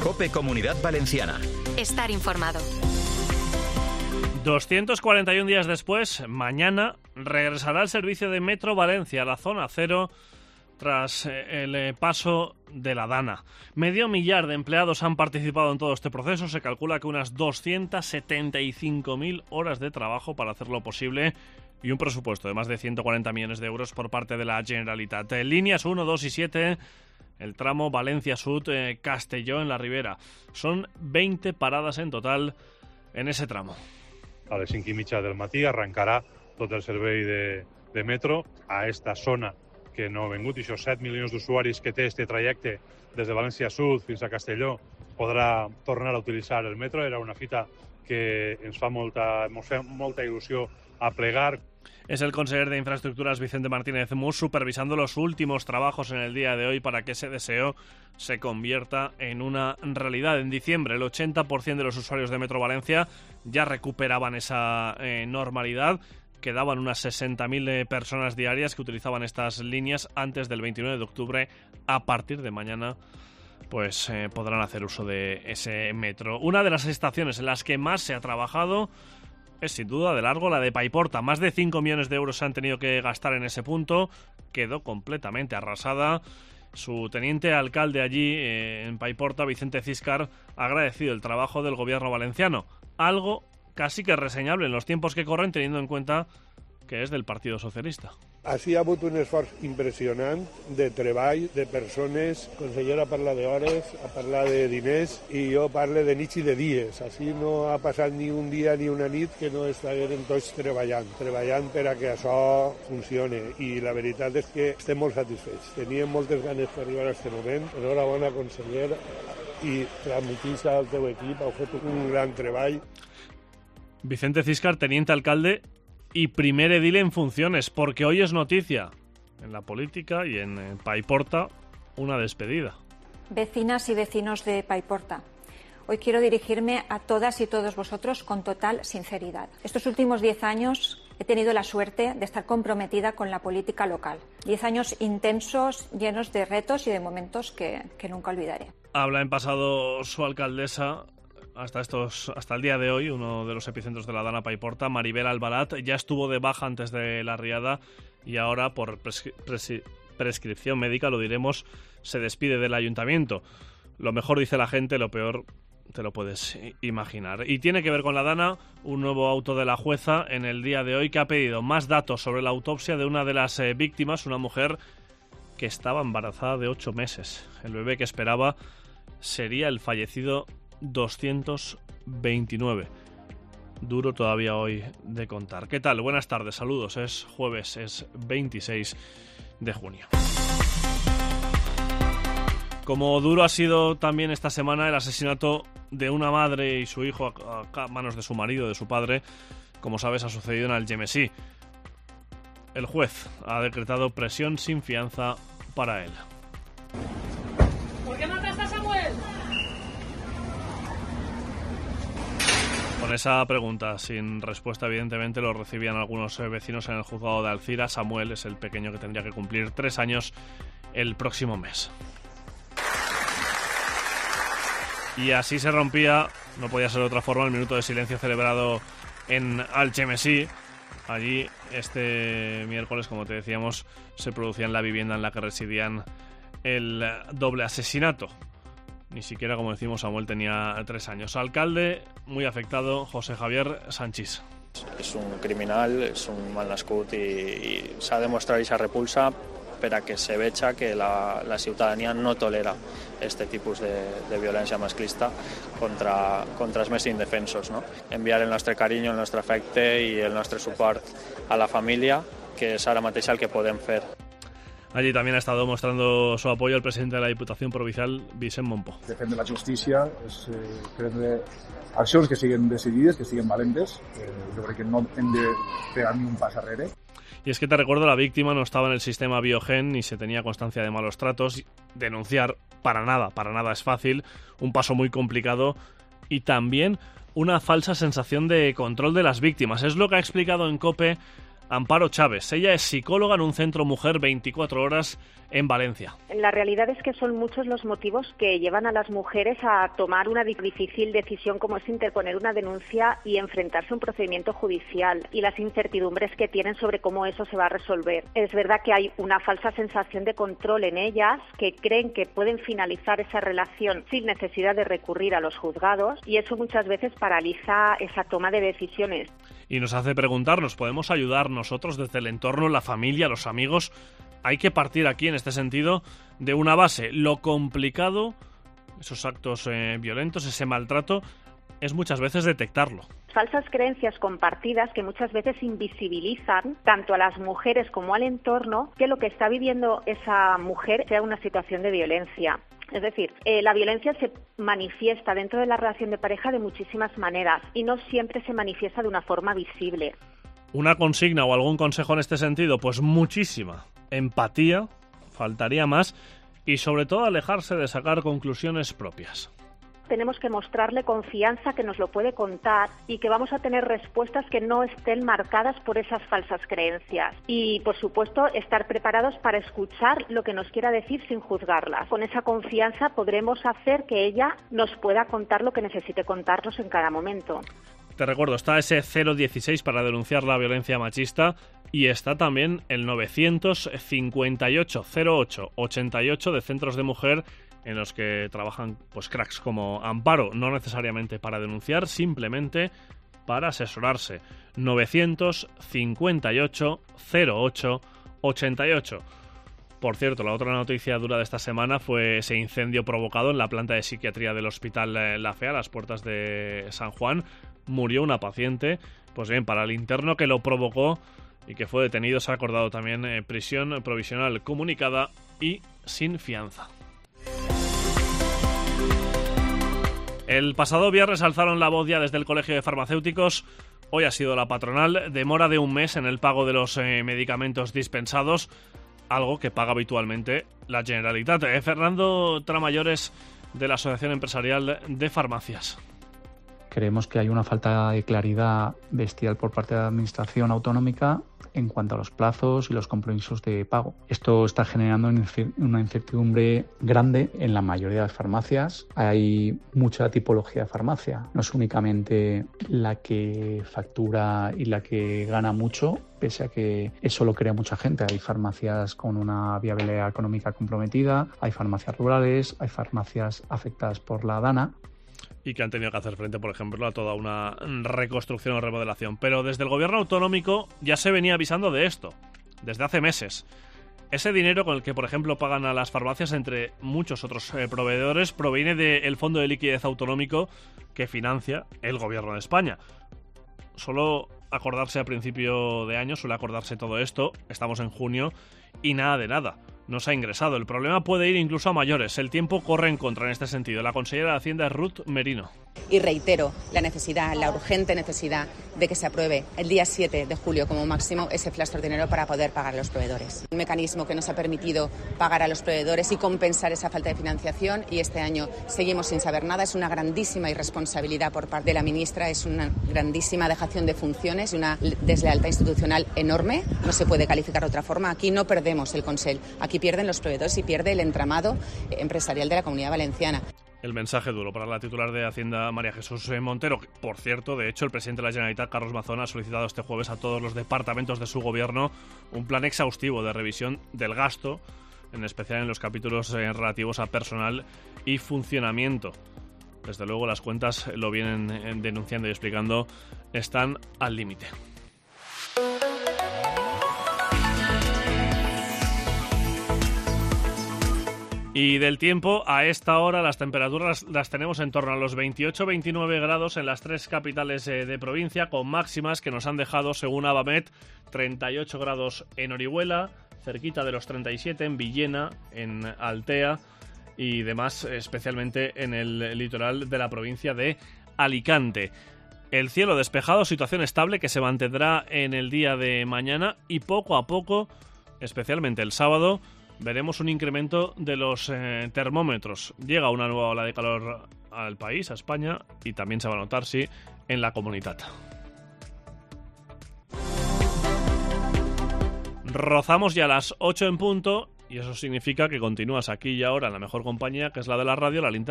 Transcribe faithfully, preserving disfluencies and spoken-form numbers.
COPE Comunidad Valenciana. Estar informado. doscientos cuarenta y un días después, mañana, regresará el servicio de Metro Valencia a la zona cero tras el paso de la DANA. Medio millar de empleados han participado en todo este proceso. Se calcula que unas doscientas setenta y cinco mil horas de trabajo para hacerlo posible y un presupuesto de más de ciento cuarenta millones de euros por parte de la Generalitat. En líneas uno, dos y siete, el tramo Valencia Sud, eh, Castelló en la Ribera. Son veinte paradas en total en ese tramo. A les cinc i mitja del matí arrencarà tot el servei de, de metro a esta zona que no ha vengut. I això set milions d'usuaris que té este trajecte des de València Sud fins a Castelló podrà tornar a utilitzar el metro. Era una fita que ens fa molta, ens fa molta il·lusió a plegar. Es el consejero de Infraestructuras Vicente Martínez Mus supervisando los últimos trabajos en el día de hoy para que ese deseo se convierta en una realidad. En diciembre el ochenta por ciento de los usuarios de Metro Valencia ya recuperaban esa eh, normalidad. Quedaban unas sesenta mil eh, personas diarias que utilizaban estas líneas antes del veintinueve de octubre. A partir de mañana pues eh, podrán hacer uso de ese metro. Una de las estaciones en las que más se ha trabajado es sin duda de largo la de Paiporta. Más de cinco millones de euros se han tenido que gastar en ese punto. Quedó completamente arrasada. Su teniente alcalde allí eh, en Paiporta, Vicente Ciscar, ha agradecido el trabajo del gobierno valenciano. Algo casi que reseñable en los tiempos que corren, teniendo en cuenta que es del Partido Socialista. Així hi ha hagut un esforç impressionant de treball, de persones. Consellera parla d'hores, parla de diners i jo parlo de nits i de dies. Així no ha passat ni un dia ni una nit que no estiguem tots treballant, treballant per a que això funcione. I la veritat és que estem molt satisfets. Teníem moltes ganes per arribar a aquest moment. Enhorabona, conseller, i transmitís al teu equip. Heu fet un gran treball. Vicente Ciscar, teniente alcalde y primer edil en funciones, porque hoy es noticia en la política y en, en Paiporta una despedida. Vecinas y vecinos de Paiporta, hoy quiero dirigirme a todas y todos vosotros con total sinceridad. Estos últimos diez años he tenido la suerte de estar comprometida con la política local. Diez años intensos, llenos de retos y de momentos que, que nunca olvidaré. Habla en pasado su alcaldesa. Hasta estos, hasta el día de hoy, uno de los epicentros de la DANA Paiporta, Maribel Albalat, ya estuvo de baja antes de la riada y ahora, por prescri- prescri- prescripción médica, lo diremos, se despide del ayuntamiento. Lo mejor dice la gente, lo peor te lo puedes imaginar. Y tiene que ver con la DANA un nuevo auto de la jueza en el día de hoy que ha pedido más datos sobre la autopsia de una de las eh, víctimas, una mujer que estaba embarazada de ocho meses. El bebé que esperaba sería el fallecido doscientos veintinueve. Duro todavía hoy de contar. ¿Qué tal? Buenas tardes, saludos. Es jueves, es veintiséis de junio. Como duro ha sido también esta semana el asesinato de una madre y su hijo a, a manos de su marido, de su padre, como sabes, ha sucedido en Algemesí. El juez ha decretado prisión sin fianza para él. ¿Por qué mataste a Samuel? Con esa pregunta sin respuesta, evidentemente, lo recibían algunos vecinos en el juzgado de Alcira. Samuel es el pequeño que tendría que cumplir tres años el próximo mes. Y así se rompía, no podía ser de otra forma, el minuto de silencio celebrado en Algemesí. Allí, este miércoles, como te decíamos, se producía en la vivienda en la que residían el doble asesinato. Ni siquiera, como decimos, Samuel tenía tres años. Alcalde, muy afectado, José Javier Sanchís. És un criminal, és un mal nascut i, i s'ha de mostrar aquesta repulsa per a que se veja que la, la ciutadania no tolera este tipus de, de violència masclista contra, contra els més indefensos, no? Enviar el nostre carinyo, el nostre afecte i el nostre suport a la família, que és ara mateix el que podem fer. Allí también ha estado mostrando su apoyo el presidente de la Diputación Provincial, Vicent Mompó. Defendre la justícia és eh, prendre accions que siguin decidides, que siguin valentes. Eh, jo crec que no hem de pegar ni un pas arrere. Y es que te recuerdo, la víctima no estaba en el sistema Biogen ni se tenía constancia de malos tratos. Denunciar para nada, para nada es fácil, un paso muy complicado y también una falsa sensación de control de las víctimas. Es lo que ha explicado en COPE Amparo Chávez. Ella es psicóloga en un centro mujer veinticuatro horas en Valencia. La realidad es que son muchos los motivos que llevan a las mujeres a tomar una difícil decisión como es interponer una denuncia y enfrentarse a un procedimiento judicial y las incertidumbres que tienen sobre cómo eso se va a resolver. Es verdad que hay una falsa sensación de control en ellas, que creen que pueden finalizar esa relación sin necesidad de recurrir a los juzgados y eso muchas veces paraliza esa toma de decisiones. Y nos hace preguntarnos, ¿podemos ayudar nosotros desde el entorno, la familia, los amigos? Hay que partir aquí, en este sentido, de una base. Lo complicado, esos actos eh, violentos, ese maltrato, es muchas veces detectarlo. Falsas creencias compartidas que muchas veces invisibilizan tanto a las mujeres como al entorno que lo que está viviendo esa mujer sea una situación de violencia. Es decir, eh, la violencia se manifiesta dentro de la relación de pareja de muchísimas maneras y no siempre se manifiesta de una forma visible. ¿Una consigna o algún consejo en este sentido? Pues muchísima. Empatía, faltaría más, y sobre todo alejarse de sacar conclusiones propias. Tenemos que mostrarle confianza que nos lo puede contar y que vamos a tener respuestas que no estén marcadas por esas falsas creencias. Y, por supuesto, estar preparados para escuchar lo que nos quiera decir sin juzgarlas. Con esa confianza podremos hacer que ella nos pueda contar lo que necesite contarnos en cada momento. Te recuerdo, está ese cero dieciséis para denunciar la violencia machista y está también el novecientos cincuenta y ocho cero ocho ochenta y ocho de centros de mujer en los que trabajan pues cracks como Amparo, no necesariamente para denunciar, simplemente para asesorarse. novecientos cincuenta y ocho cero ocho ochenta y ocho. Por cierto, la otra noticia dura de esta semana fue ese incendio provocado en la planta de psiquiatría del Hospital La Fe, a las puertas de San Juan. Murió una paciente. Pues bien, para el interno que lo provocó y que fue detenido, se ha acordado también eh, prisión provisional comunicada y sin fianza. El pasado viernes alzaron la voz ya desde el Colegio de Farmacéuticos. Hoy ha sido la patronal. Demora de un mes en el pago de los eh, medicamentos dispensados, algo que paga habitualmente la Generalitat. Eh, Fernando Tramayores, de la Asociación Empresarial de Farmacias. Creemos que hay una falta de claridad bestial por parte de la Administración autonómica en cuanto a los plazos y los compromisos de pago. Esto está generando una incertidumbre grande en la mayoría de las farmacias. Hay mucha tipología de farmacia, no es únicamente la que factura y la que gana mucho, pese a que eso lo crea mucha gente. Hay farmacias con una viabilidad económica comprometida, hay farmacias rurales, hay farmacias afectadas por la DANA. Y que han tenido que hacer frente, por ejemplo, a toda una reconstrucción o remodelación. Pero desde el gobierno autonómico ya se venía avisando de esto, desde hace meses. Ese dinero con el que, por ejemplo, pagan a las farmacias, entre muchos otros eh, proveedores, proviene del Fondo de Liquidez Autonómico que financia el gobierno de España. Solo acordarse a principio de año, suele acordarse todo esto, estamos en junio y nada de nada. No se ha ingresado. El problema puede ir incluso a mayores. El tiempo corre en contra en este sentido. La consejera de Hacienda es Ruth Merino. Y reitero la necesidad, la urgente necesidad de que se apruebe el día siete de julio como máximo ese flash extraordinario para poder pagar a los proveedores. Un mecanismo que nos ha permitido pagar a los proveedores y compensar esa falta de financiación, y este año seguimos sin saber nada. Es una grandísima irresponsabilidad por parte de la ministra, es una grandísima dejación de funciones y una deslealtad institucional enorme. No se puede calificar de otra forma. Aquí no perdemos el Consell, aquí pierden los proveedores y pierde el entramado empresarial de la Comunidad Valenciana. El mensaje duro para la titular de Hacienda, María Jesús Montero. Por cierto, de hecho, el presidente de la Generalitat, Carlos Mazón, ha solicitado este jueves a todos los departamentos de su gobierno un plan exhaustivo de revisión del gasto, en especial en los capítulos eh, relativos a personal y funcionamiento. Desde luego, las cuentas, lo vienen eh, denunciando y explicando, están al límite. Y del tiempo, a esta hora las temperaturas las tenemos en torno a los veintiocho a veintinueve grados en las tres capitales eh, de provincia, con máximas que nos han dejado, según Abamet, treinta y ocho grados en Orihuela, cerquita de los treinta y siete en Villena, en Altea y demás, especialmente en el litoral de la provincia de Alicante. El cielo despejado, situación estable que se mantendrá en el día de mañana, y poco a poco, especialmente el sábado, veremos un incremento de los eh, termómetros. Llega una nueva ola de calor al país, a España, y también se va a notar, sí, en la Comunitat. Rozamos ya las ocho en punto y eso significa que continúas aquí y ahora en la mejor compañía, que es la de la radio, la linterna.